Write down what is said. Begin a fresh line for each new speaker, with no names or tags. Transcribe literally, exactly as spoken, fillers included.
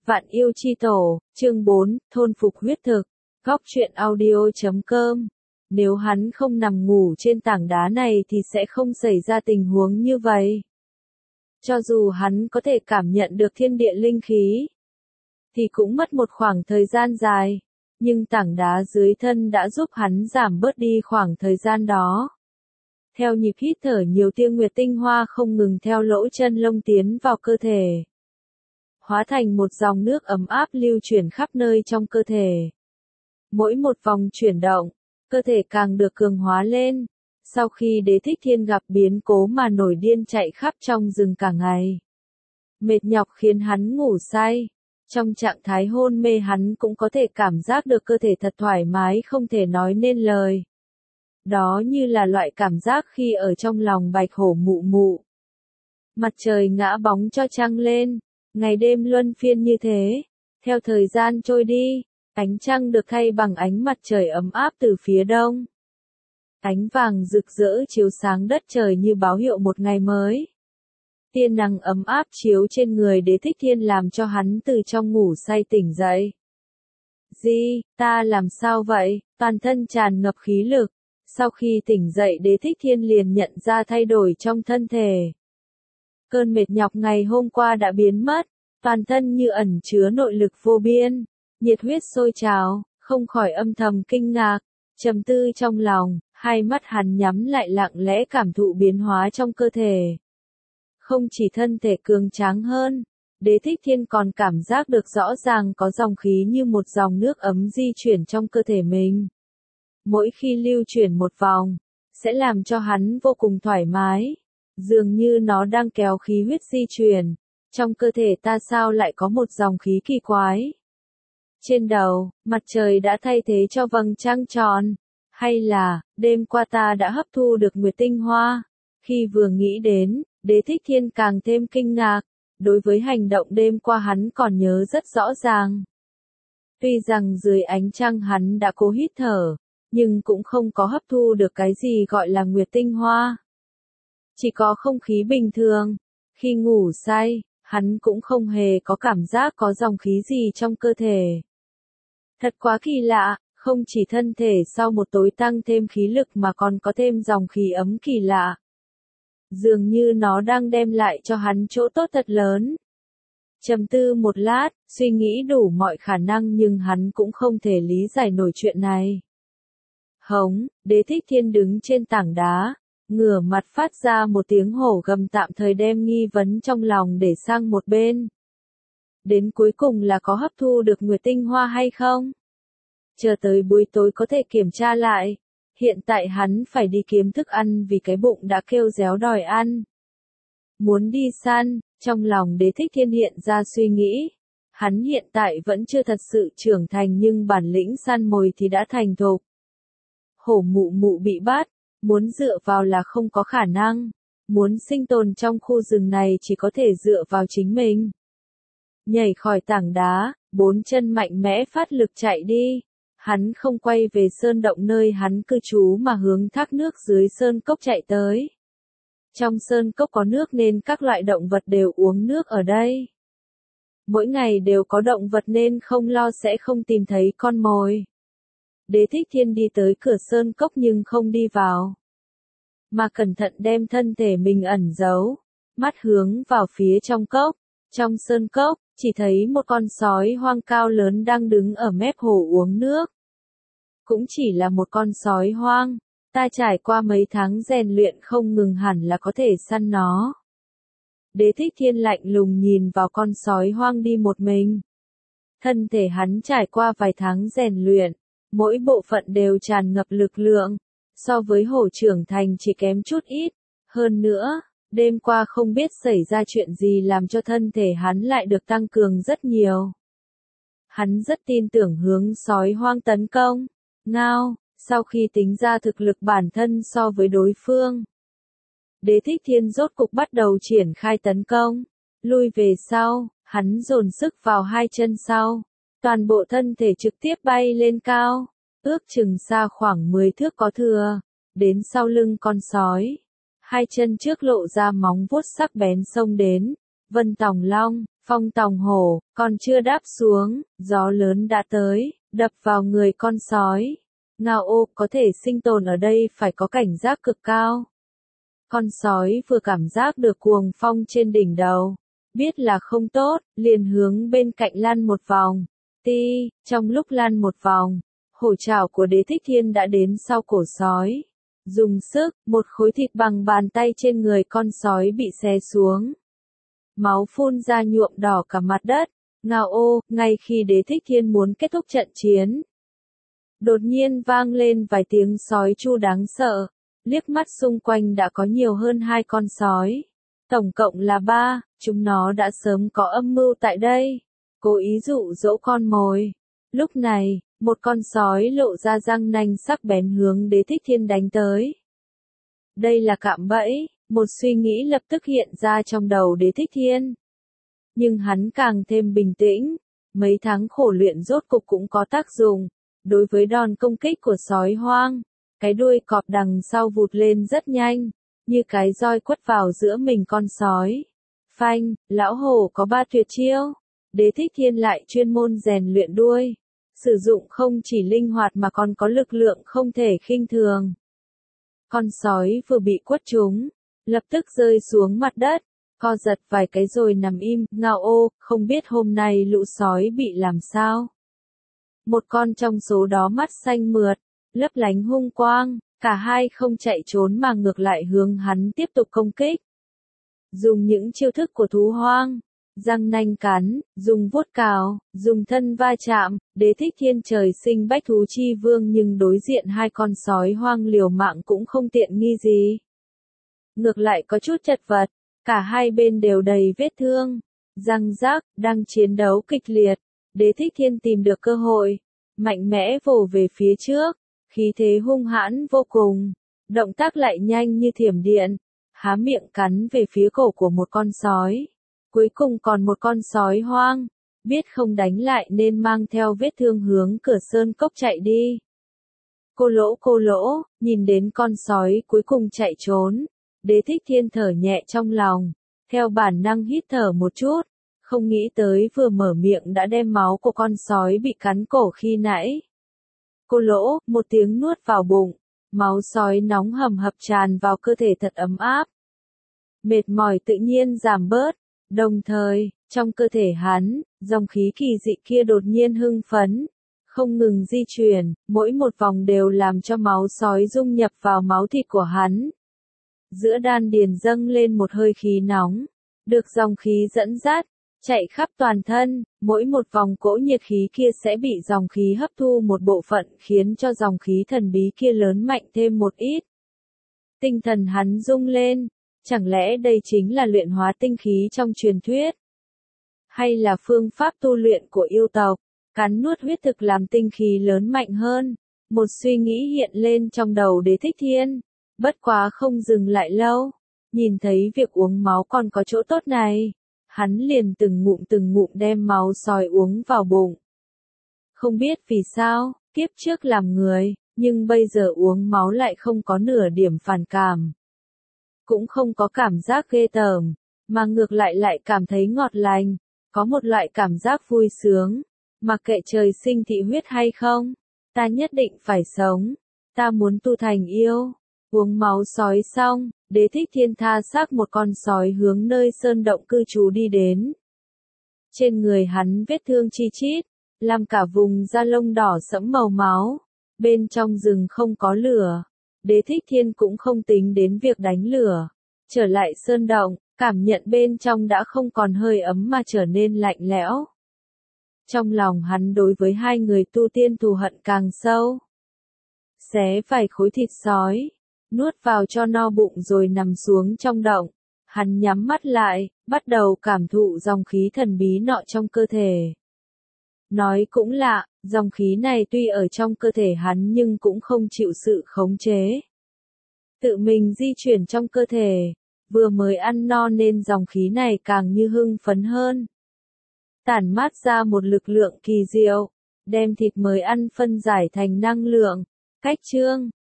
Vạn yêu chi tổ, chương bốn, thôn phục huyết thực, góc truyện audio chấm com. Nếu hắn không nằm ngủ trên tảng đá này thì sẽ không xảy ra tình huống như vậy. Cho dù hắn có thể cảm nhận được thiên địa linh khí, thì cũng mất một khoảng thời gian dài, nhưng tảng đá dưới thân đã giúp hắn giảm bớt đi khoảng thời gian đó. Theo nhịp hít thở, nhiều tia nguyệt tinh hoa không ngừng theo lỗ chân lông tiến vào cơ thể, hóa thành một dòng nước ấm áp lưu chuyển khắp nơi trong cơ thể. Mỗi một vòng chuyển động, cơ thể càng được cường hóa lên. Sau khi Đế Thích Thiên gặp biến cố mà nổi điên chạy khắp trong rừng cả ngày, mệt nhọc khiến hắn ngủ say. Trong trạng thái hôn mê hắn cũng có thể cảm giác được cơ thể thật thoải mái không thể nói nên lời. Đó như là loại cảm giác khi ở trong lòng bạch hổ mụ mụ. Mặt trời ngã bóng cho trăng lên, ngày đêm luân phiên như thế. Theo thời gian trôi đi, ánh trăng được thay bằng ánh mặt trời ấm áp từ phía đông. Ánh vàng rực rỡ chiếu sáng đất trời như báo hiệu một ngày mới. Tia nắng ấm áp chiếu trên người Đế Thích Thiên làm cho hắn từ trong ngủ say tỉnh dậy. Gì, ta làm sao vậy? Toàn thân tràn ngập khí lực. Sau khi tỉnh dậy, Đế Thích Thiên liền nhận ra thay đổi trong thân thể. Cơn mệt nhọc ngày hôm qua đã biến mất, toàn thân như ẩn chứa nội lực vô biên, nhiệt huyết sôi trào, không khỏi âm thầm kinh ngạc, trầm tư trong lòng, hai mắt hắn nhắm lại lặng lẽ cảm thụ biến hóa trong cơ thể. Không chỉ thân thể cường tráng hơn, Đế Thích Thiên còn cảm giác được rõ ràng có dòng khí như một dòng nước ấm di chuyển trong cơ thể mình. Mỗi khi lưu chuyển một vòng, sẽ làm cho hắn vô cùng thoải mái, dường như nó đang kéo khí huyết di chuyển. Trong cơ thể ta sao lại có một dòng khí kỳ quái? Trên đầu, mặt trời đã thay thế cho vầng trăng tròn, hay là, đêm qua ta đã hấp thu được nguyệt tinh hoa? Khi vừa nghĩ đến, Đế Thích Thiên càng thêm kinh ngạc, đối với hành động đêm qua hắn còn nhớ rất rõ ràng. Tuy rằng dưới ánh trăng hắn đã cố hít thở, nhưng cũng không có hấp thu được cái gì gọi là nguyệt tinh hoa. Chỉ có không khí bình thường. Khi ngủ say, hắn cũng không hề có cảm giác có dòng khí gì trong cơ thể. Thật quá kỳ lạ, không chỉ thân thể sau một tối tăng thêm khí lực mà còn có thêm dòng khí ấm kỳ lạ. Dường như nó đang đem lại cho hắn chỗ tốt thật lớn. Trầm tư một lát, suy nghĩ đủ mọi khả năng nhưng hắn cũng không thể lý giải nổi chuyện này. Hống, Đế Thích Thiên đứng trên tảng đá, ngửa mặt phát ra một tiếng hổ gầm, tạm thời đem nghi vấn trong lòng để sang một bên. Đến cuối cùng là có hấp thu được nguyệt tinh hoa hay không? Chờ tới buổi tối có thể kiểm tra lại. Hiện tại hắn phải đi kiếm thức ăn vì cái bụng đã kêu réo đòi ăn. Muốn đi săn, trong lòng Đế Thích Thiên hiện ra suy nghĩ. Hắn hiện tại vẫn chưa thật sự trưởng thành nhưng bản lĩnh săn mồi thì đã thành thục. Hổ mụ mụ bị bắt, muốn dựa vào là không có khả năng. Muốn sinh tồn trong khu rừng này chỉ có thể dựa vào chính mình. Nhảy khỏi tảng đá, bốn chân mạnh mẽ phát lực chạy đi. Hắn không quay về sơn động nơi hắn cư trú mà hướng thác nước dưới sơn cốc chạy tới. Trong sơn cốc có nước nên các loại động vật đều uống nước ở đây. Mỗi ngày đều có động vật nên không lo sẽ không tìm thấy con mồi. Đế Thích Thiên đi tới cửa sơn cốc nhưng không đi vào, mà cẩn thận đem thân thể mình ẩn giấu, mắt hướng vào phía trong cốc. Trong sơn cốc, chỉ thấy một con sói hoang cao lớn đang đứng ở mép hồ uống nước. Cũng chỉ là một con sói hoang, ta trải qua mấy tháng rèn luyện không ngừng hẳn là có thể săn nó. Đế Thích Thiên lạnh lùng nhìn vào con sói hoang đi một mình. Thân thể hắn trải qua vài tháng rèn luyện, mỗi bộ phận đều tràn ngập lực lượng, so với hổ trưởng thành chỉ kém chút ít. Hơn nữa, đêm qua không biết xảy ra chuyện gì làm cho thân thể hắn lại được tăng cường rất nhiều. Hắn rất tin tưởng hướng sói hoang tấn công. Ngao, sau khi tính ra thực lực bản thân so với đối phương, Đế Thích Thiên rốt cục bắt đầu triển khai tấn công. Lui về sau, hắn dồn sức vào hai chân sau. Toàn bộ thân thể trực tiếp bay lên cao, ước chừng xa khoảng mười thước có thừa, đến sau lưng con sói. Hai chân trước lộ ra móng vuốt sắc bén xông đến. Vân Tòng Long, Phong tòng hổ, còn chưa đáp xuống, gió lớn đã tới, đập vào người con sói. Ngao ô, có thể sinh tồn ở đây phải có cảnh giác cực cao. Con sói vừa cảm giác được cuồng phong trên đỉnh đầu, biết là không tốt, liền hướng bên cạnh lăn một vòng. Ti, trong lúc lăn một vòng, hổ trảo của Đế Thích Thiên đã đến sau cổ sói. Dùng sức, một khối thịt bằng bàn tay trên người con sói bị xé xuống. Máu phun ra nhuộm đỏ cả mặt đất. Ngao ô, ngay khi Đế Thích Thiên muốn kết thúc trận chiến, đột nhiên vang lên vài tiếng sói tru đáng sợ. Liếc mắt xung quanh đã có nhiều hơn hai con sói. Tổng cộng là ba, chúng nó đã sớm có âm mưu tại đây. Cố ý dụ dỗ con mồi. Lúc này, một con sói lộ ra răng nanh sắc bén hướng Đế Thích Thiên đánh tới. Đây là cạm bẫy, một suy nghĩ lập tức hiện ra trong đầu Đế Thích Thiên. Nhưng hắn càng thêm bình tĩnh, mấy tháng khổ luyện rốt cục cũng có tác dụng. Đối với đòn công kích của sói hoang, cái đuôi cọp đằng sau vụt lên rất nhanh, như cái roi quất vào giữa mình con sói. Phanh, lão hổ có ba tuyệt chiêu. Đế Thích Thiên lại chuyên môn rèn luyện đuôi. Sử dụng không chỉ linh hoạt mà còn có lực lượng không thể khinh thường. Con sói vừa bị quất trúng, lập tức rơi xuống mặt đất, co giật vài cái rồi nằm im. Ngao ô, không biết hôm nay lũ sói bị làm sao. Một con trong số đó mắt xanh mượt, lấp lánh hung quang, cả hai không chạy trốn mà ngược lại hướng hắn tiếp tục công kích. Dùng những chiêu thức của thú hoang, răng nanh cắn, dùng vuốt cào, dùng thân va chạm, Đế Thích Thiên trời sinh bách thú chi vương nhưng đối diện hai con sói hoang liều mạng cũng không tiện nghi gì. Ngược lại có chút chật vật, cả hai bên đều đầy vết thương, răng rác, đang chiến đấu kịch liệt. Đế Thích Thiên tìm được cơ hội, mạnh mẽ vồ về phía trước, khí thế hung hãn vô cùng, động tác lại nhanh như thiểm điện, há miệng cắn về phía cổ của một con sói. Cuối cùng còn một con sói hoang, biết không đánh lại nên mang theo vết thương hướng cửa sơn cốc chạy đi. Cô lỗ cô lỗ, nhìn đến con sói cuối cùng chạy trốn, Đế Thích Thiên thở nhẹ trong lòng, theo bản năng hít thở một chút. Không nghĩ tới vừa mở miệng đã đem máu của con sói bị cắn cổ khi nãy. Cô lỗ, một tiếng nuốt vào bụng, máu sói nóng hầm hập tràn vào cơ thể thật ấm áp. Mệt mỏi tự nhiên giảm bớt, đồng thời, trong cơ thể hắn, dòng khí kỳ dị kia đột nhiên hưng phấn, không ngừng di chuyển, mỗi một vòng đều làm cho máu sói dung nhập vào máu thịt của hắn. Giữa đan điền dâng lên một hơi khí nóng, được dòng khí dẫn dắt, chạy khắp toàn thân, mỗi một vòng cỗ nhiệt khí kia sẽ bị dòng khí hấp thu một bộ phận khiến cho dòng khí thần bí kia lớn mạnh thêm một ít. Tinh thần hắn rung lên, chẳng lẽ đây chính là luyện hóa tinh khí trong truyền thuyết? Hay là phương pháp tu luyện của yêu tộc, cắn nuốt huyết thực làm tinh khí lớn mạnh hơn? Một suy nghĩ hiện lên trong đầu Đế Thích Thiên, bất quá không dừng lại lâu, nhìn thấy việc uống máu còn có chỗ tốt này. Hắn liền từng ngụm từng ngụm đem máu sói uống vào bụng. Không biết vì sao, kiếp trước làm người, nhưng bây giờ uống máu lại không có nửa điểm phản cảm. Cũng không có cảm giác ghê tởm, mà ngược lại lại cảm thấy ngọt lành, có một loại cảm giác vui sướng. Mặc kệ trời sinh thị huyết hay không, ta nhất định phải sống, ta muốn tu thành yêu. Uống máu sói xong, Đế Thích Thiên tha xác một con sói hướng nơi sơn động cư trú đi đến. Trên người hắn vết thương chi chít, làm cả vùng da lông đỏ sẫm màu máu. Bên trong rừng không có lửa. Đế Thích Thiên cũng không tính đến việc đánh lửa. Trở lại sơn động, cảm nhận bên trong đã không còn hơi ấm mà trở nên lạnh lẽo. Trong lòng hắn đối với hai người tu tiên thù hận càng sâu. Xé vài khối thịt sói, nuốt vào cho no bụng rồi nằm xuống trong động. Hắn nhắm mắt lại, bắt đầu cảm thụ dòng khí thần bí nọ trong cơ thể. Nói cũng lạ, dòng khí này tuy ở trong cơ thể hắn nhưng cũng không chịu sự khống chế. Tự mình di chuyển trong cơ thể, vừa mới ăn no nên dòng khí này càng như hưng phấn hơn. Tản mát ra một lực lượng kỳ diệu, đem thịt mới ăn phân giải thành năng lượng. Cách chương